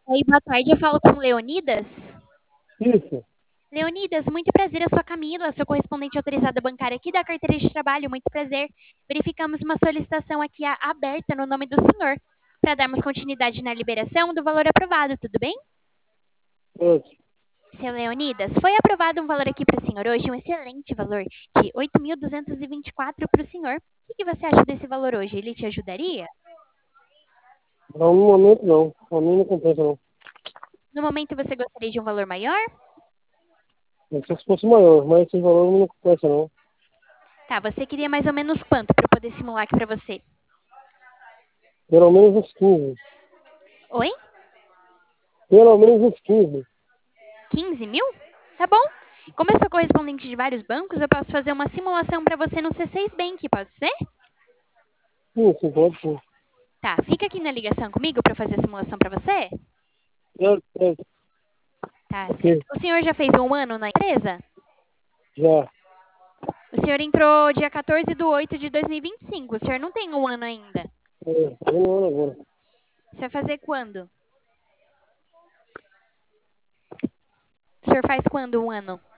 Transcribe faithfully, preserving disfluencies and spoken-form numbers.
Oi, boa tarde. Eu falo com Leonidas. Isso. Leonidas, muito prazer. Eu sou a Camila, sou correspondente autorizada bancária aqui da carteira de trabalho. Muito prazer. Verificamos uma solicitação aqui a- aberta no nome do senhor para darmos continuidade na liberação do valor aprovado, tudo bem? Pronto. Seu Leonidas, foi aprovado um valor aqui para o senhor hoje, um excelente valor de oito mil duzentos e vinte e quatro para o senhor. O que que você acha desse valor hoje? Ele te ajudaria? Não, no momento não. Pra mim não compensa não. No momento você gostaria de um valor maior? Não sei se fosse maior, mas esse valor não compensa não. Tá, você queria mais ou menos quanto para eu poder simular aqui para você? Pelo menos uns quinze. Oi? Pelo menos uns quinze. quinze mil? Tá bom. Como eu sou correspondente de vários bancos, eu posso fazer uma simulação para você no C seis Bank, pode ser? Sim, sim, pode sim. Tá, fica aqui na ligação comigo para fazer a simulação para você? Certo, certo. Tá, certo. Ok, O senhor já fez um ano na empresa? já. O senhor entrou dia quatorze de oito de dois mil e vinte e cinco. O senhor não tem um ano ainda. É, tô no ano agora. Você vai fazer quando? O senhor faz quando um ano?